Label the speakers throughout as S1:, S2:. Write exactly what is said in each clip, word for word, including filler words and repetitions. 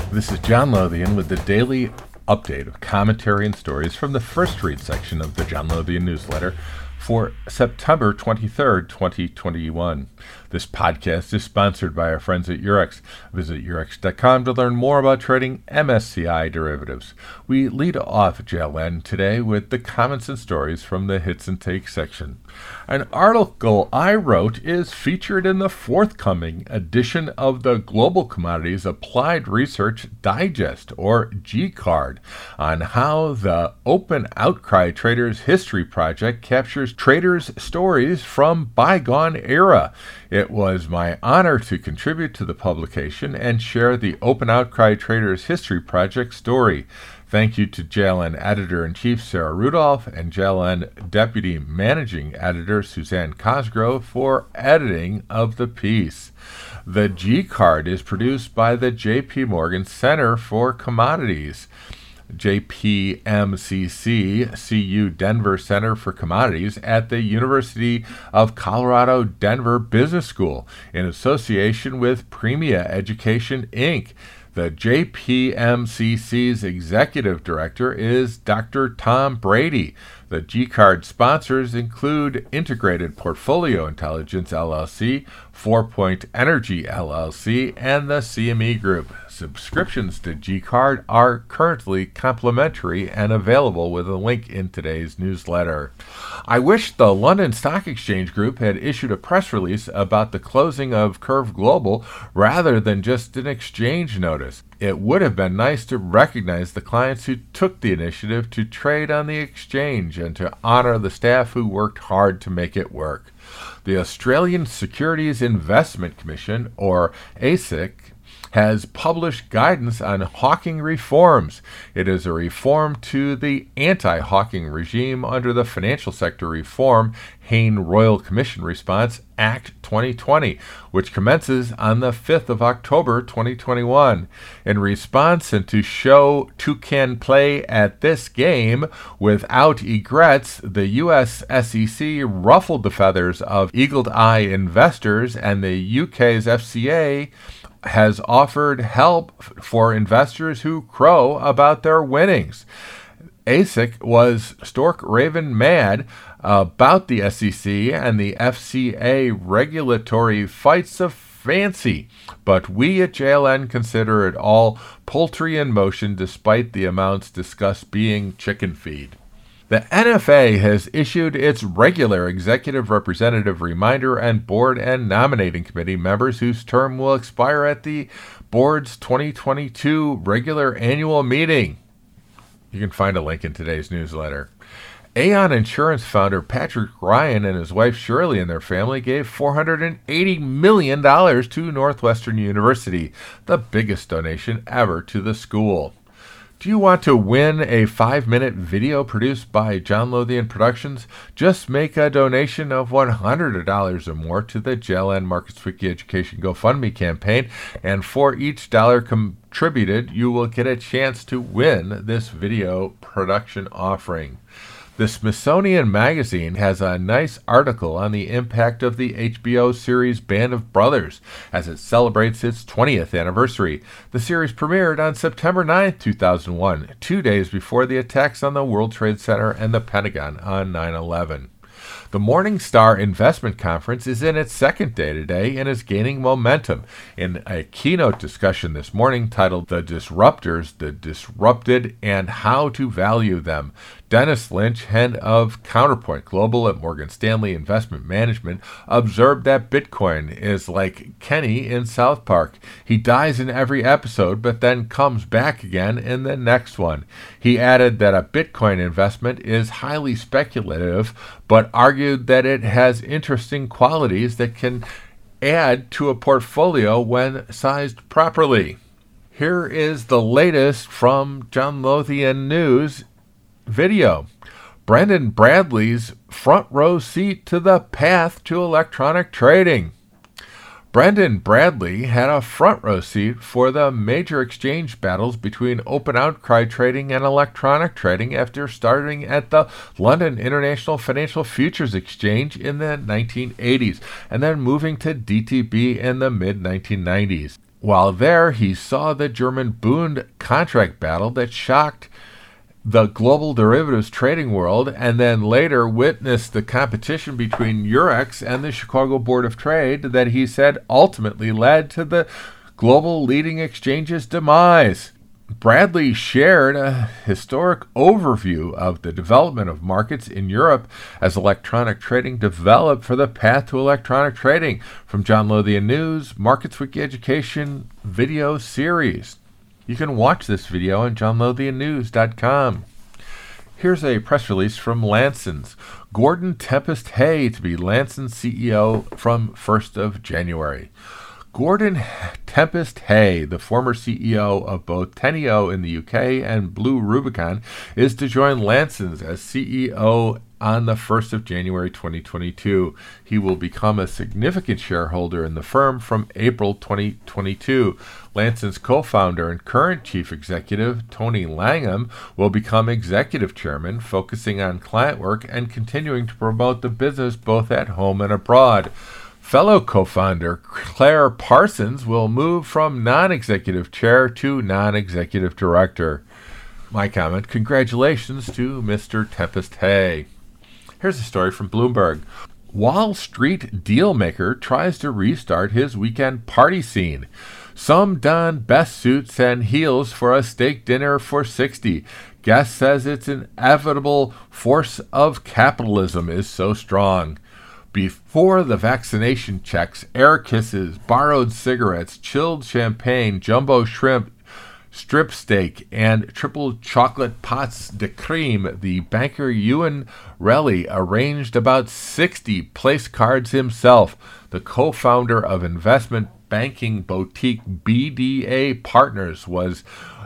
S1: This is John Lothian with the daily update of commentary and stories from the First Read section of the John Lothian newsletter for September twenty-third, twenty twenty-one. This podcast is sponsored by our friends at Eurex. Visit eurex dot com to learn more about trading M S C I derivatives. We lead off J L N today with the comments and stories from the Hits and Takes section. An article I wrote is featured in the forthcoming edition of the Global Commodities Applied Research Digest, or G CARD, on how the Open Outcry Traders History Project captures traders' stories from bygone era. It was my honor to contribute to the publication and share the Open Outcry Traders History Project story. Thank you to J L N Editor-in-Chief Sarah Rudolph and J L N Deputy Managing Editor Suzanne Cosgrove for editing of the piece. The G CARD is produced by the J P Morgan Center for Commodities. J P M C C, C U Denver Center for Commodities at the University of Colorado Denver Business School in association with Premia Education, Incorporated. The J P M C C's executive director is Doctor Tom Brady. The G CARD sponsors include Integrated Portfolio Intelligence, L L C, Four Point Energy, L L C, and the C M E Group. Subscriptions to G CARD are currently complimentary and available with a link in today's newsletter. I wish the London Stock Exchange Group had issued a press release about the closing of Curve Global rather than just an exchange notice. It would have been nice to recognize the clients who took the initiative to trade on the exchange and to honor the staff who worked hard to make it work. The Australian Securities Investment Commission, or A S I C, has published guidance on hawking reforms. It is a reform to the anti-hawking regime under the Financial Sector Reform Hayne Royal Commission Response Act twenty twenty, which commences on the fifth of October twenty twenty-one. In response, and to show who can play at this game without egrets, the U S S E C ruffled the feathers of eagle-eye investors, and the U K's F C A has offered help for investors who crow about their winnings. A S I C was stork raven mad about the S E C and the F C A regulatory fights of fancy, but we at J L N consider it all poultry in motion despite the amounts discussed being chicken feed. The N F A has issued its regular executive representative reminder and board and nominating committee members whose term will expire at the board's twenty twenty-two regular annual meeting. You can find a link in today's newsletter. Aon Insurance founder Patrick Ryan and his wife Shirley and their family gave four hundred eighty million dollars to Northwestern University, the biggest donation ever to the school. Do you want to win a five-minute video produced by John Lothian Productions? Just make a donation of one hundred dollars or more to the J L N Markets Wiki Education GoFundMe campaign, and for each dollar contributed, you will get a chance to win this video production offering. The Smithsonian Magazine has a nice article on the impact of the H B O series Band of Brothers as it celebrates its twentieth anniversary. The series premiered on September ninth, two thousand one, two days before the attacks on the World Trade Center and the Pentagon on nine eleven. The Morningstar Investment Conference is in its second day today and is gaining momentum. In a keynote discussion this morning titled The Disruptors, the Disrupted, and How to Value Them, Dennis Lynch, head of Counterpoint Global at Morgan Stanley Investment Management, observed that Bitcoin is like Kenny in South Park. He dies in every episode, but then comes back again in the next one. He added that a Bitcoin investment is highly speculative, but argued that it has interesting qualities that can add to a portfolio when sized properly. Here is the latest from John Lothian News video. Brendan Bradley's front row seat to the path to electronic trading. Brendan Bradley had a front row seat for the major exchange battles between open outcry trading and electronic trading after starting at the London International Financial Futures Exchange in the nineteen eighties and then moving to D T B in the mid nineteen nineties. While there, he saw the German Bund contract battle that shocked the global derivatives trading world, and then later witnessed the competition between Eurex and the Chicago Board of Trade that he said ultimately led to the global leading exchange's demise. Bradley shared a historic overview of the development of markets in Europe as electronic trading developed for the path to electronic trading from John Lothian News Markets Week Education video series. You can watch this video on john lothian news dot com. Here's a press release from Lanson's. Gordon Tempest Hay to be Lanson's C E O from first of January. Gordon Tempest Hay, the former C E O of both Teneo in the U K and Blue Rubicon, is to join Lanson's as C E O on the first of January twenty twenty-two. He will become a significant shareholder in the firm from April twenty twenty-two. Lanson's co-founder and current chief executive, Tony Langham, will become executive chairman, focusing on client work and continuing to promote the business both at home and abroad. Fellow co-founder Claire Parsons will move from non-executive chair to non-executive director. My comment, congratulations to Mister Tempest Hay. Here's a story from Bloomberg. Wall Street dealmaker tries to restart his weekend party scene. Some don best suits and heels for a steak dinner for sixty. Guest says its inevitable force of capitalism is so strong. Before the vaccination checks, air kisses, borrowed cigarettes, chilled champagne, jumbo shrimp, strip steak, and triple chocolate pots de creme, the banker Ewan Relly arranged about sixty place cards himself. The co-founder of investment banking boutique B D A Partners was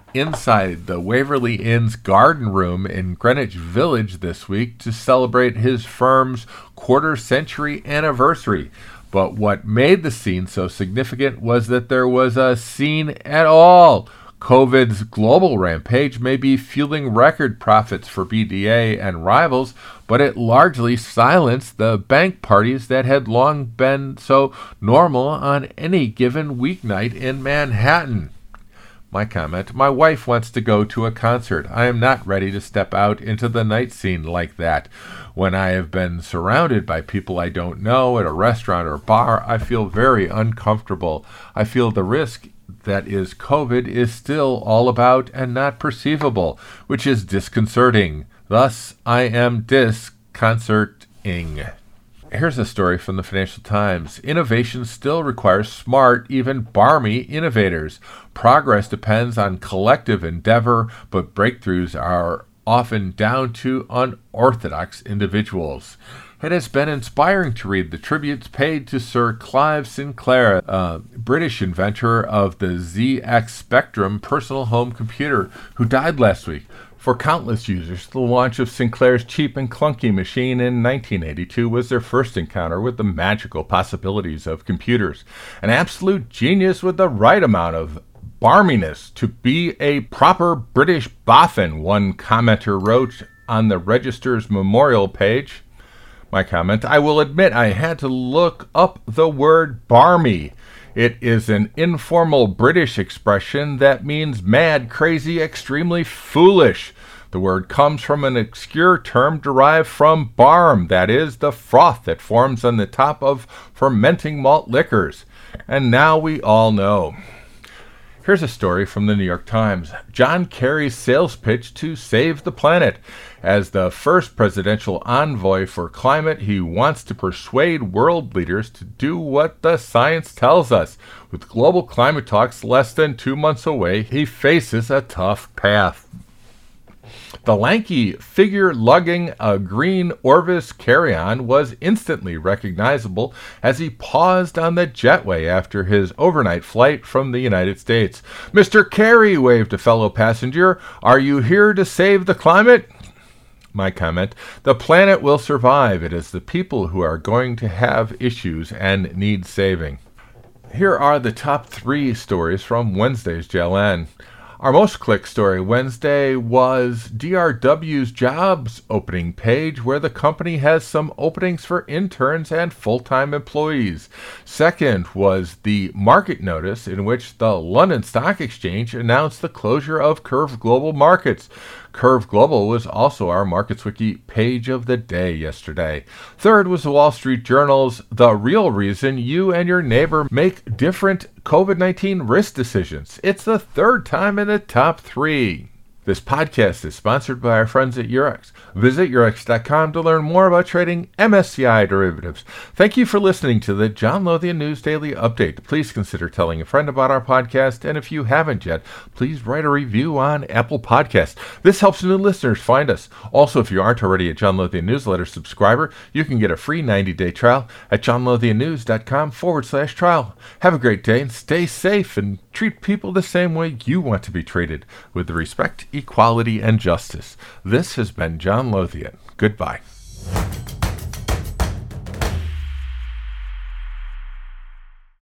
S1: inside the Waverly Inn's Garden Room in Greenwich Village this week to celebrate his firm's quarter-century anniversary. But what made the scene so significant was that there was a scene at all. COVID's global rampage may be fueling record profits for B D A and rivals, but it largely silenced the bank parties that had long been so normal on any given weeknight in Manhattan. My comment, my wife wants to go to a concert. I am not ready to step out into the night scene like that. When I have been surrounded by people I don't know at a restaurant or bar, I feel very uncomfortable. I feel the risk that is COVID is still all about and not perceivable, which is disconcerting. Thus, I am disconcerting. Here's a story from the Financial Times. Innovation still requires smart, even barmy innovators. Progress depends on collective endeavor, but breakthroughs are often down to unorthodox individuals. It has been inspiring to read the tributes paid to Sir Clive Sinclair, a British inventor of the Z X Spectrum personal home computer, who died last week. For countless users, the launch of Sinclair's cheap and clunky machine in nineteen eighty-two was their first encounter with the magical possibilities of computers. An absolute genius with the right amount of barminess to be a proper British boffin, one commenter wrote on the Register's memorial page. My comment, I will admit I had to look up the word barmy. It is an informal British expression that means mad, crazy, extremely foolish. The word comes from an obscure term derived from barm, that is, the froth that forms on the top of fermenting malt liquors. And now we all know. Here's a story from the New York Times. John Kerry's sales pitch to save the planet. As the first presidential envoy for climate, he wants to persuade world leaders to do what the science tells us. With global climate talks less than two months away, he faces a tough path. The lanky figure lugging a green Orvis carry-on was instantly recognizable as he paused on the jetway after his overnight flight from the United States. Mister Kerry, waved a fellow passenger, are you here to save the climate? My comment, the planet will survive. It is the people who are going to have issues and need saving. Here are the top three stories from Wednesday's J L N. Our most clicked story Wednesday was D R W's jobs opening page, where the company has some openings for interns and full-time employees. Second was the market notice, in which the London Stock Exchange announced the closure of Curve Global Markets. Curve Global was also our MarketsWiki page of the day yesterday. Third was the Wall Street Journal's The Real Reason You and Your Neighbor Make Different COVID nineteen Risk Decisions. It's the third time in the top three. This podcast is sponsored by our friends at Eurex. Visit Eurex dot com to learn more about trading M S C I derivatives. Thank you for listening to the John Lothian News Daily Update. Please consider telling a friend about our podcast, and if you haven't yet, please write a review on Apple Podcasts. This helps new listeners find us. Also, if you aren't already a John Lothian Newsletter subscriber, you can get a free ninety-day trial at John Lothian News dot com forward slash trial. Have a great day and stay safe, and treat people the same way you want to be treated, with respect, equality, and justice. This has been John Lothian. Goodbye.